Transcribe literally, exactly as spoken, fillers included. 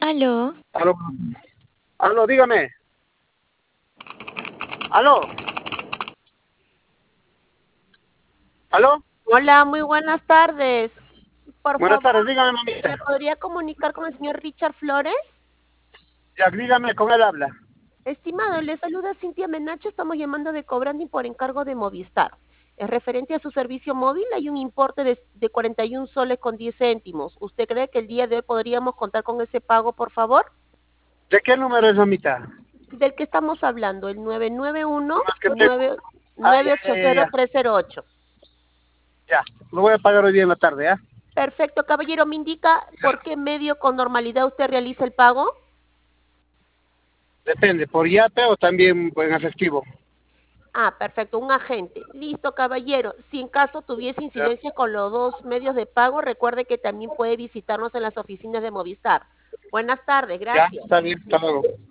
Aló, Aló, aló, dígame. Aló, aló. Hola, muy buenas tardes. Por Buenas favor, tardes, dígame, ¿me mamita. podría comunicar con el señor Richard Flores? Ya, dígame, con él habla. Estimado, le saluda Cintia Menacho, estamos llamando de Cobranding por encargo de Movistar. Es referente a su servicio móvil, hay un importe de, de cuarenta y un soles con diez céntimos. ¿Usted cree que el día de hoy podríamos contar con ese pago, por favor? ¿De qué número es, mamita? Del que estamos hablando, el nueve nueve uno No, es que tengo... nueve Ah, nueve ya, ocho ya, ya, cero ya. tres cero ocho. Ya, lo voy a pagar hoy día en la tarde, ¿ah? Perfecto, caballero, ¿me indica por qué medio con normalidad usted realiza el pago? Depende, por yape o también en efectivo. Ah, perfecto, un agente. Listo, caballero. Si en caso tuviese Ya, incidencia con los dos medios de pago, recuerde que también puede visitarnos en las oficinas de Movistar. Buenas tardes, ya, gracias. está bien, hasta luego.